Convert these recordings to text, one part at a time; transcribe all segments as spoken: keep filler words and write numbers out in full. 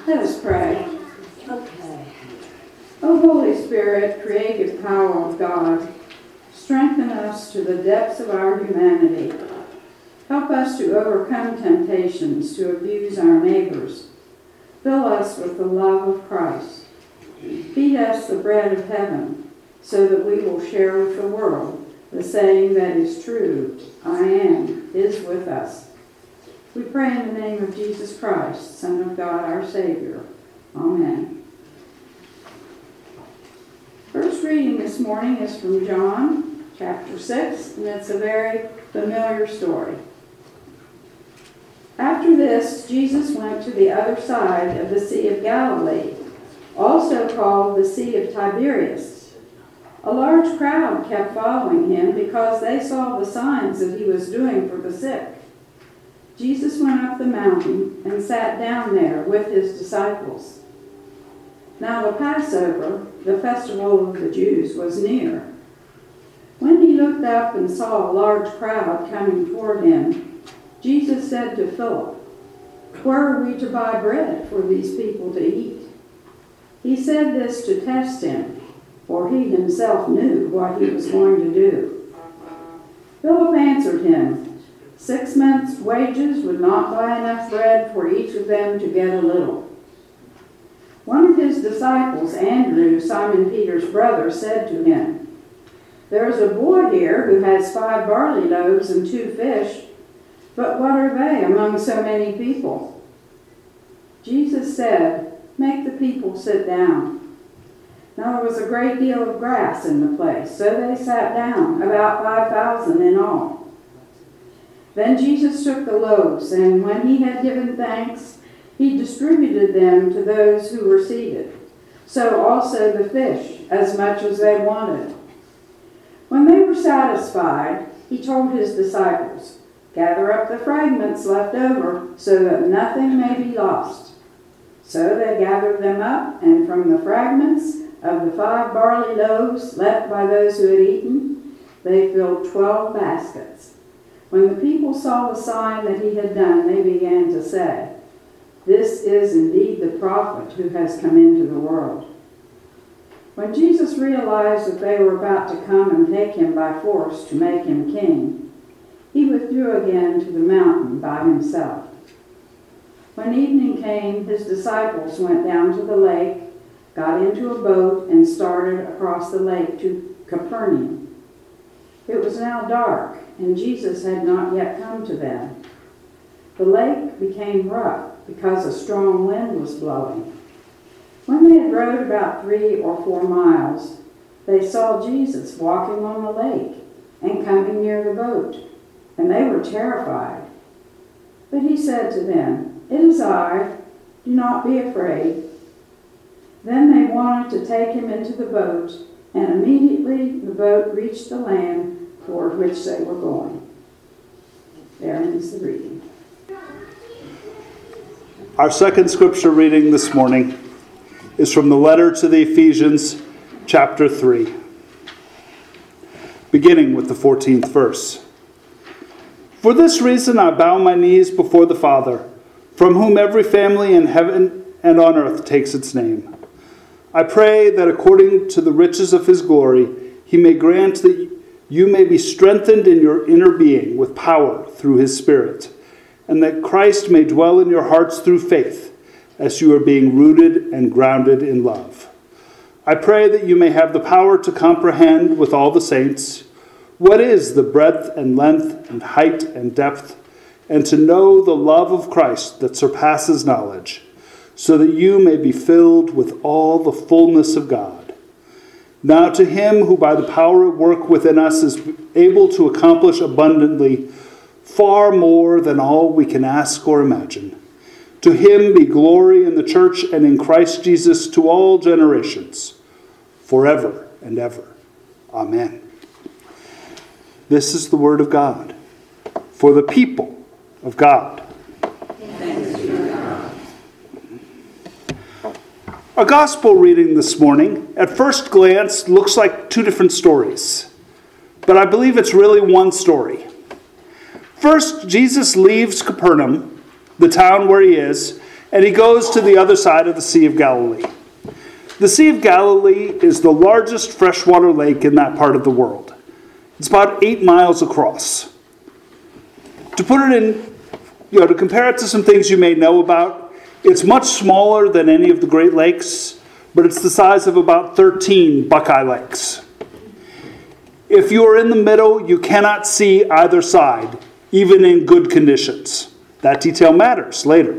Let us pray. Okay. O Holy Spirit, creative power of God, strengthen us to the depths of our humanity. Help us to overcome temptations to abuse our neighbors. Fill us with the love of Christ. Feed us the bread of heaven, so that we will share with the world the saying that is true, I am, is with us. We pray in the name of Jesus Christ, Son of God, our Savior. Amen. First reading this morning is from John, chapter six, and it's a very familiar story. After this, Jesus went to the other side of the Sea of Galilee, also called the Sea of Tiberias. A large crowd kept following him because they saw the signs that he was doing for the sick. Jesus went up the mountain and sat down there with his disciples. Now the Passover, the festival of the Jews, was near. When he looked up and saw a large crowd coming toward him, Jesus said to Philip, "Where are we to buy bread for these people to eat?" He said this to test him, for he himself knew what he was going to do. Philip answered him, "Six months' wages would not buy enough bread for each of them to get a little." One of his disciples, Andrew, Simon Peter's brother, said to him, "There is a boy here who has five barley loaves and two fish, but what are they among so many people?" Jesus said, "Make the people sit down." Now there was a great deal of grass in the place, so they sat down, about five thousand in all. Then Jesus took the loaves, and when he had given thanks, he distributed them to those who were seated. So also the fish, as much as they wanted. When they were satisfied, he told his disciples, "Gather up the fragments left over, so that nothing may be lost." So they gathered them up, and from the fragments of the five barley loaves left by those who had eaten, they filled twelve baskets. When the people saw the sign that he had done, they began to say, "This is indeed the prophet who has come into the world." When Jesus realized that they were about to come and take him by force to make him king, he withdrew again to the mountain by himself. When evening came, his disciples went down to the lake, got into a boat, and started across the lake to Capernaum. It was now dark, and Jesus had not yet come to them. The lake became rough because a strong wind was blowing. When they had rowed about three or four miles, they saw Jesus walking on the lake and coming near the boat, and they were terrified. But he said to them, "It is I, do not be afraid." Then they wanted to take him into the boat, and immediately the boat reached the land toward which they were going. There ends the reading. Our second scripture reading this morning is from the letter to the Ephesians, chapter three, beginning with the fourteenth verse. "For this reason I bow my knees before the Father, from whom every family in heaven and on earth takes its name. I pray that according to the riches of his glory, he may grant that you may be strengthened in your inner being with power through his Spirit, and that Christ may dwell in your hearts through faith, as you are being rooted and grounded in love. I pray that you may have the power to comprehend with all the saints what is the breadth and length and height and depth, and to know the love of Christ that surpasses knowledge, so that you may be filled with all the fullness of God. Now to him who by the power at work within us is able to accomplish abundantly far more than all we can ask or imagine, to him be glory in the church and in Christ Jesus to all generations, forever and ever. Amen." This is the word of God for the people of God. Thanks be to God. Our gospel reading this morning, at first glance, looks like two different stories. But I believe it's really one story. First, Jesus leaves Capernaum, the town where he is, and he goes to the other side of the Sea of Galilee. The Sea of Galilee is the largest freshwater lake in that part of the world. It's about eight miles across. To put it in, you know, to compare it to some things you may know about, it's much smaller than any of the Great Lakes, but it's the size of about thirteen Buckeye Lakes. If you are in the middle, you cannot see either side, even in good conditions. That detail matters later.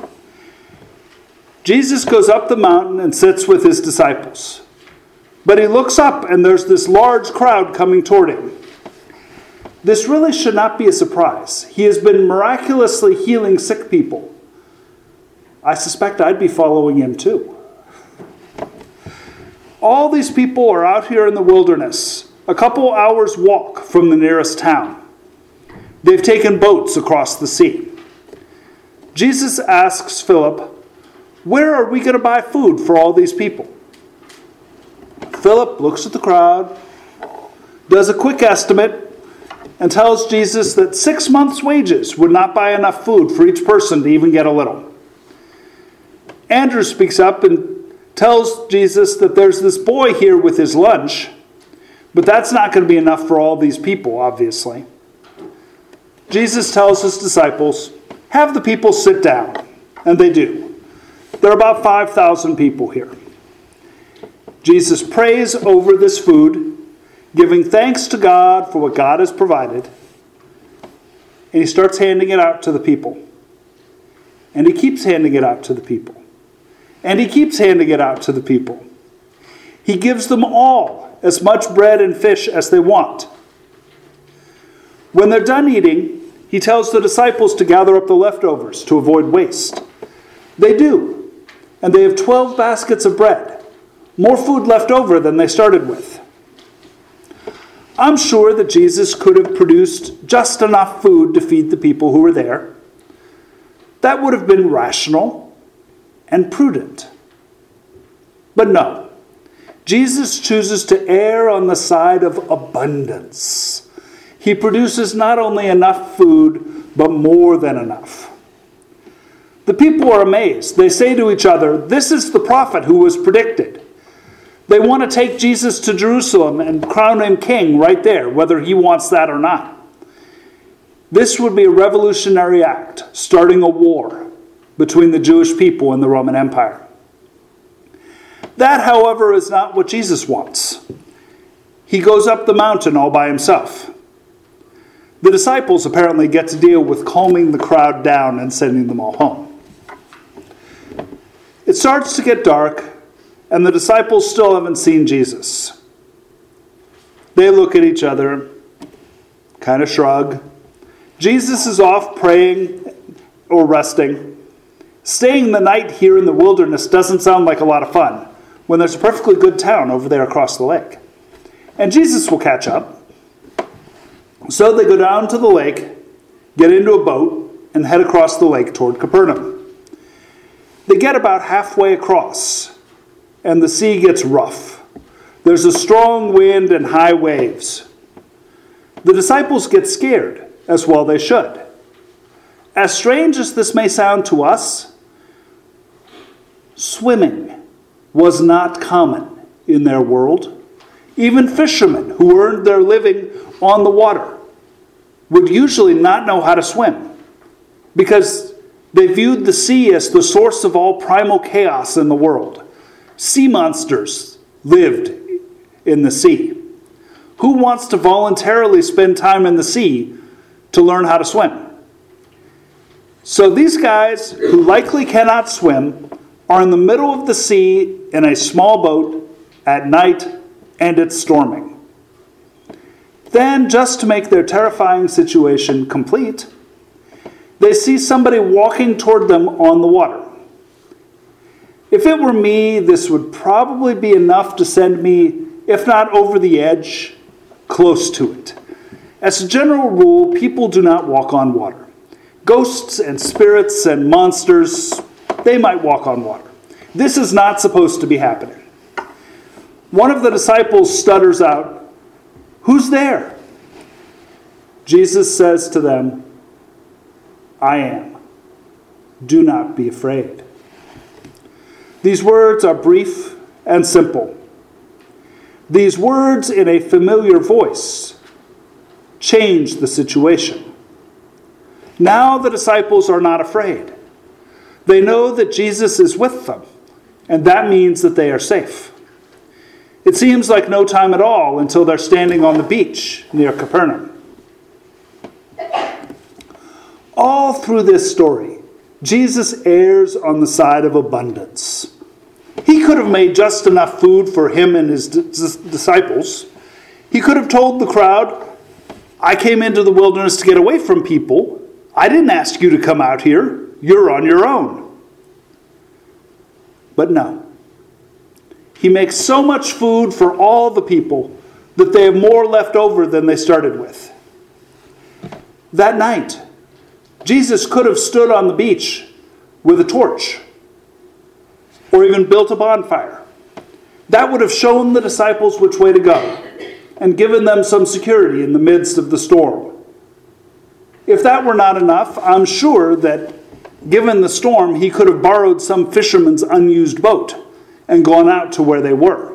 Jesus goes up the mountain and sits with his disciples. But he looks up and there's this large crowd coming toward him. This really should not be a surprise. He has been miraculously healing sick people. I suspect I'd be following him too. All these people are out here in the wilderness, a couple hours walk from the nearest town. They've taken boats across the sea. Jesus asks Philip, "Where are we going to buy food for all these people?" Philip looks at the crowd, does a quick estimate, and tells Jesus that six months' wages would not buy enough food for each person to even get a little. Andrew speaks up and tells Jesus that there's this boy here with his lunch, but that's not going to be enough for all these people, obviously. Jesus tells his disciples, "Have the people sit down," and they do. There are about five thousand people here. Jesus prays over this food, giving thanks to God for what God has provided, and he starts handing it out to the people. And he keeps handing it out to the people. And he keeps handing it out to the people. He gives them all as much bread and fish as they want. When they're done eating, he tells the disciples to gather up the leftovers to avoid waste. They do. And they have twelve baskets of bread, more food left over than they started with. I'm sure that Jesus could have produced just enough food to feed the people who were there. That would have been rational and prudent. But no, Jesus chooses to err on the side of abundance. He produces not only enough food, but more than enough. The people are amazed. They say to each other, "This is the prophet who was predicted." They want to take Jesus to Jerusalem and crown him king right there, whether he wants that or not. This would be a revolutionary act, starting a war between the Jewish people and the Roman Empire. That, however, is not what Jesus wants. He goes up the mountain all by himself. The disciples apparently get to deal with calming the crowd down and sending them all home. It starts to get dark, and the disciples still haven't seen Jesus. They look at each other, kind of shrug. Jesus is off praying or resting. Staying the night here in the wilderness doesn't sound like a lot of fun when there's a perfectly good town over there across the lake. And Jesus will catch up. So they go down to the lake, get into a boat, and head across the lake toward Capernaum. They get about halfway across, and the sea gets rough. There's a strong wind and high waves. The disciples get scared, as well they should. As strange as this may sound to us, swimming was not common in their world. Even fishermen who earned their living on the water would usually not know how to swim, because they viewed the sea as the source of all primal chaos in the world. Sea monsters lived in the sea. Who wants to voluntarily spend time in the sea to learn how to swim? So these guys, who likely cannot swim, are in the middle of the sea in a small boat at night, and it's storming. Then, just to make their terrifying situation complete, they see somebody walking toward them on the water. If it were me, this would probably be enough to send me, if not over the edge, close to it. As a general rule, people do not walk on water. Ghosts and spirits and monsters, they might walk on water. This is not supposed to be happening. One of the disciples stutters out, "Who's there?" Jesus says to them, "I am." Do not be afraid. These words are brief and simple. These words in a familiar voice change the situation. Now the disciples are not afraid. They know that Jesus is with them, and that means that they are safe. It seems like no time at all until they're standing on the beach near Capernaum. All through this story, Jesus errs on the side of abundance. He could have made just enough food for him and his d- disciples. He could have told the crowd, I came into the wilderness to get away from people. I didn't ask you to come out here. You're on your own. But no. He makes so much food for all the people that they have more left over than they started with. That night, Jesus could have stood on the beach with a torch or even built a bonfire. That would have shown the disciples which way to go and given them some security in the midst of the storm. If that were not enough, I'm sure that given the storm, he could have borrowed some fisherman's unused boat and gone out to where they were.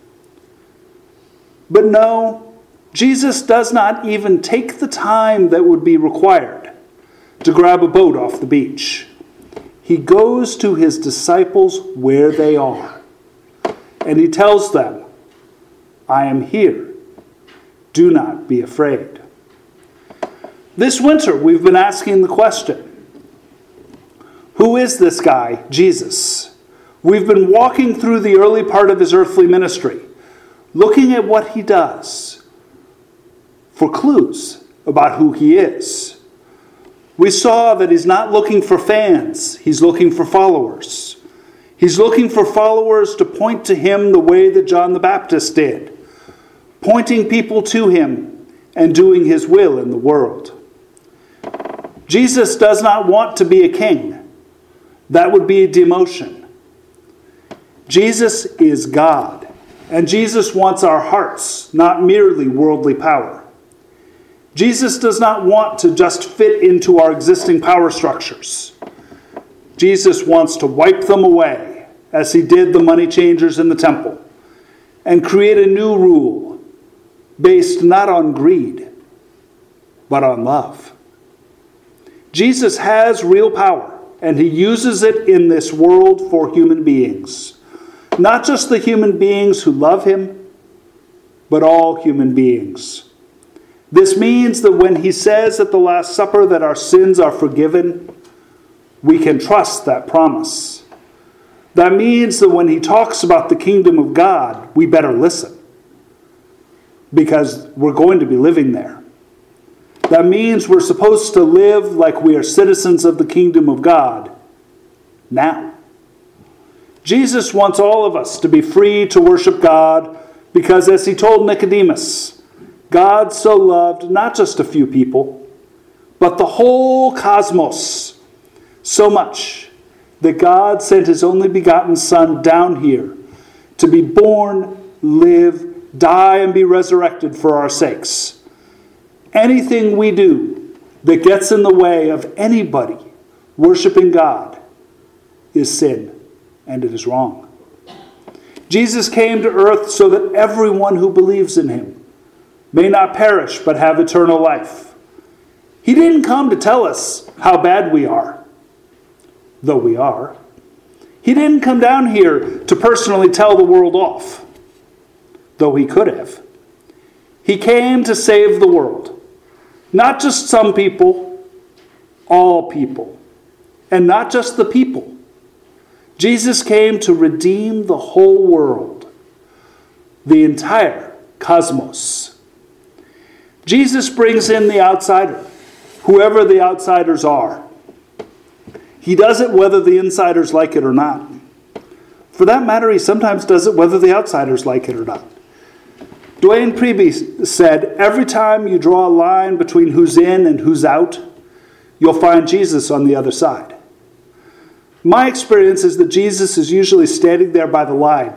But no, Jesus does not even take the time that would be required to grab a boat off the beach. He goes to his disciples where they are, and he tells them, I am here. Do not be afraid. This winter, we've been asking the question, who is this guy, Jesus? We've been walking through the early part of his earthly ministry, looking at what he does for clues about who he is. We saw that he's not looking for fans, he's looking for followers. He's looking for followers to point to him the way that John the Baptist did, pointing people to him and doing his will in the world. Jesus does not want to be a king. That would be a demotion. Jesus is God, and Jesus wants our hearts, not merely worldly power. Jesus does not want to just fit into our existing power structures. Jesus wants to wipe them away, as he did the money changers in the temple, and create a new rule based not on greed, but on love. Jesus has real power, and he uses it in this world for human beings. Not just the human beings who love him, but all human beings. This means that when he says at the Last Supper that our sins are forgiven, we can trust that promise. That means that when he talks about the kingdom of God, we better listen, because we're going to be living there. That means we're supposed to live like we are citizens of the kingdom of God now. Jesus wants all of us to be free to worship God because, as he told Nicodemus, God so loved not just a few people, but the whole cosmos so much that God sent his only begotten Son down here to be born, live, die, and be resurrected for our sakes. Anything we do that gets in the way of anybody worshiping God is sin. And it is wrong. Jesus came to earth so that everyone who believes in him may not perish but have eternal life. He didn't come to tell us how bad we are, though we are. He didn't come down here to personally tell the world off, though he could have. He came to save the world, not just some people, all people, and not just the people. Jesus came to redeem the whole world, the entire cosmos. Jesus brings in the outsider, whoever the outsiders are. He does it whether the insiders like it or not. For that matter, he sometimes does it whether the outsiders like it or not. Dwayne Preby said, every time you draw a line between who's in and who's out, you'll find Jesus on the other side. My experience is that Jesus is usually standing there by the line,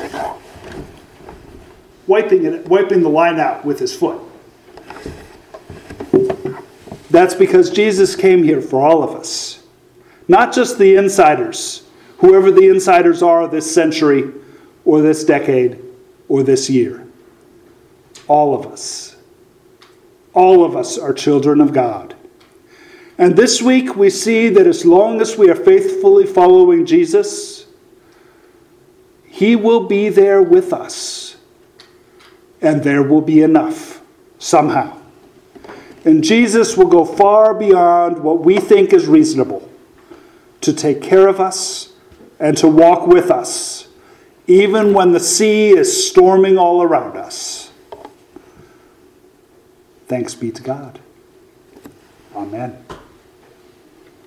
wiping it, wiping the line out with his foot. That's because Jesus came here for all of us. Not just the insiders, whoever the insiders are this century or this decade or this year. All of us. All of us are children of God. And this week we see that as long as we are faithfully following Jesus, He will be there with us. And there will be enough, somehow. And Jesus will go far beyond what we think is reasonable to take care of us and to walk with us, even when the sea is storming all around us. Thanks be to God. Amen.